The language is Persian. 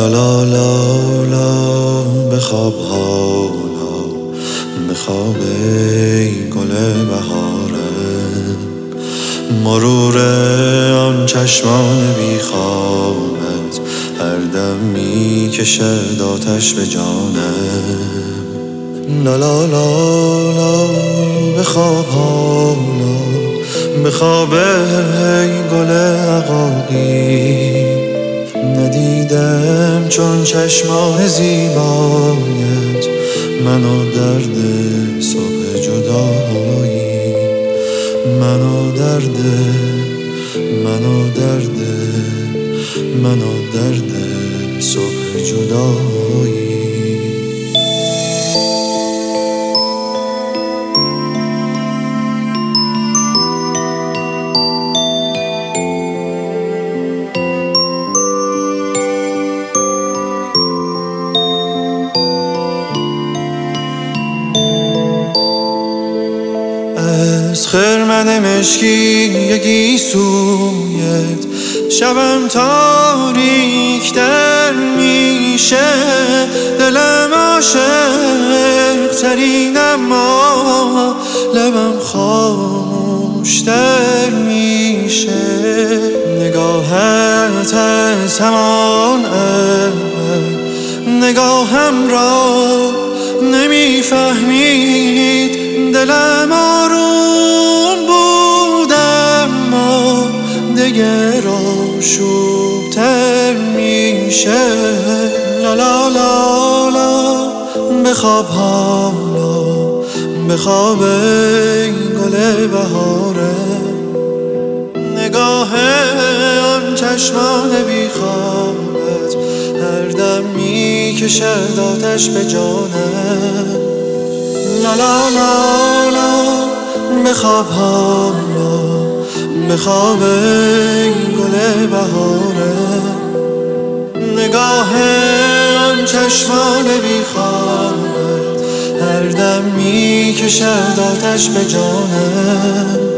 لا لا لا لا بخواب حالا، بخواب ای گل بهاره، مرور آن چشمان بیخوابت هر دم میکشد آتش به جانم. لا لا لا لا بخواب حالا، بخواب ای گل عقاقی، ندیدم چون چشمان زیبایت من و درد صبح جدایی، من و درد صبح جدایی. از خرمن مشکی گیسویت شبم تاریک در میشه، دلم عاشق ترین اما لبم خاموش در میشه. نگاهت از همان اول نگاهم را نمیفهمید، دلم آروم بود اما دگر آشوب‌تر میشه. لا لا لا لا بخواب حالا، بخواب ای گل بهاره، نگاه آن چشمان بیخوابت هر دم میکشد آتش به جانم. لا لا لا لا بخواب حالا، بخواب ای گل بهاره، نگاه آن چشمان بیخوابت هر دم میکشد آتش به جانم.